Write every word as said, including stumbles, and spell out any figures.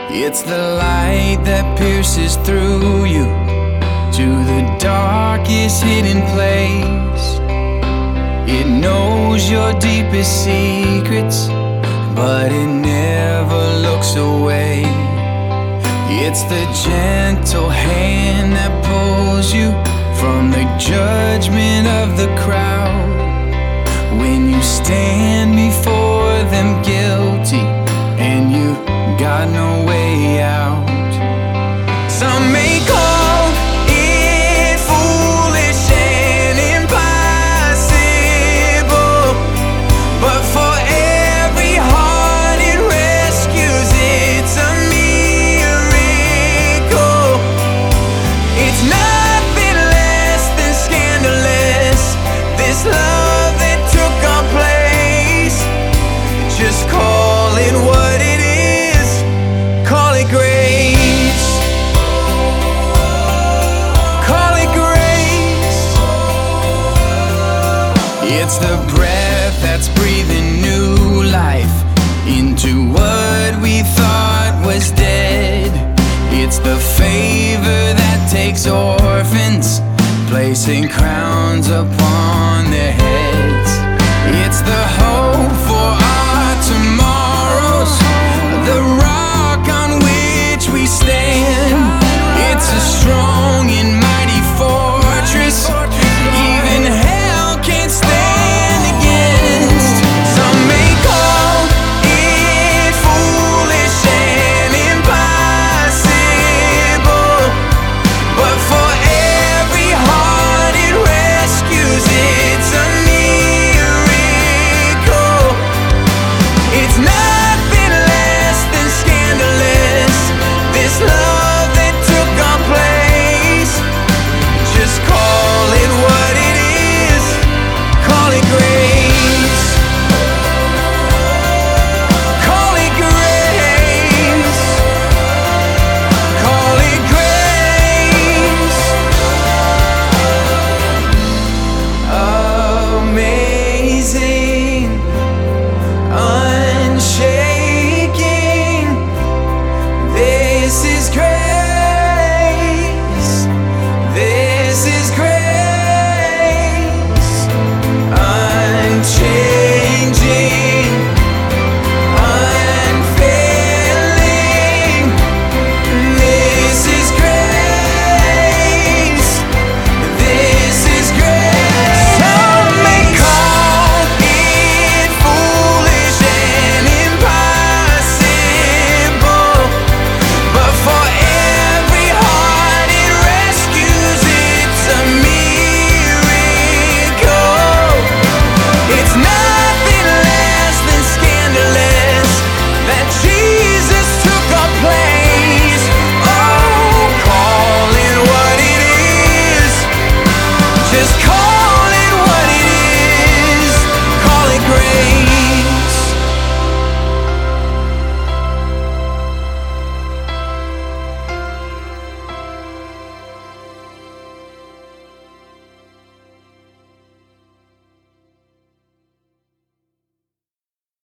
It's the light that pierces through you to the darkest hidden place. It knows your deepest secrets, but it never looks away. It's the gentle hand that pulls you from the judgment of the crowd. When you stand before them guilty and you got no way out. Some may call it foolish and impossible, but for every heart it rescues, it's a miracle. It's nothing less than scandalous, this love that took our place. Just call it what it is, call it grace. Call it grace. It's the breath that's breathing new life into what we thought was dead. It's the favor that takes orphans, placing crowns upon